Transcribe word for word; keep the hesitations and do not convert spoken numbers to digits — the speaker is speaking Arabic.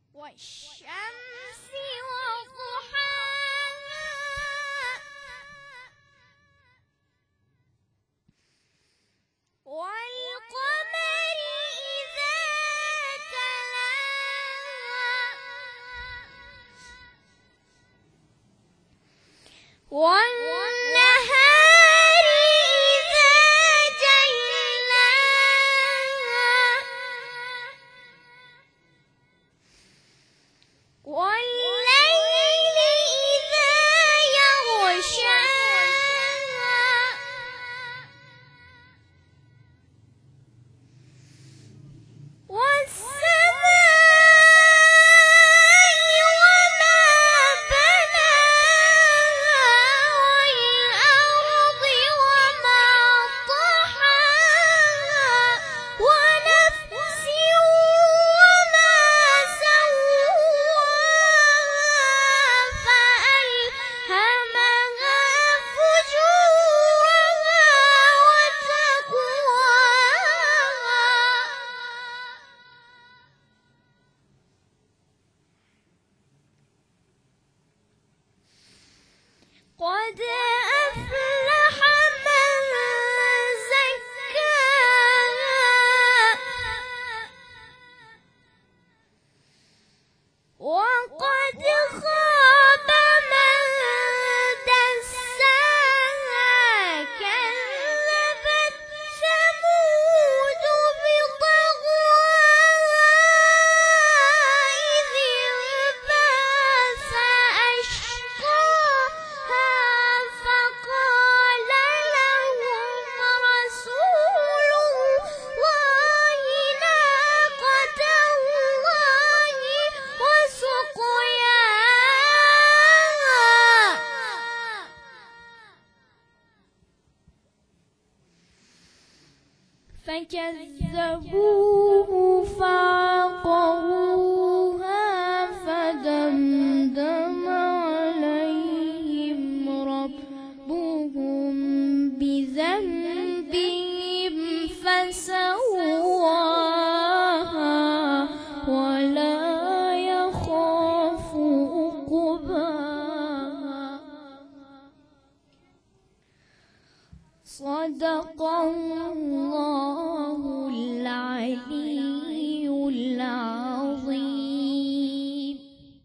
والشمس وضحاها والقمر إذا تلاها والنهار إذا جلاها والليل إذا يغشاها والسماء وما بناها والأرض وما طحاها ونفس وما سواها فألهمها فجورها وتقواها قد أفلح من زكاها وقد خاب من دساها كذبت ثمود بطغواها إذ انبعث أشقاها فقال لهم رسول الله ناقة الله وسقياها فكذبوه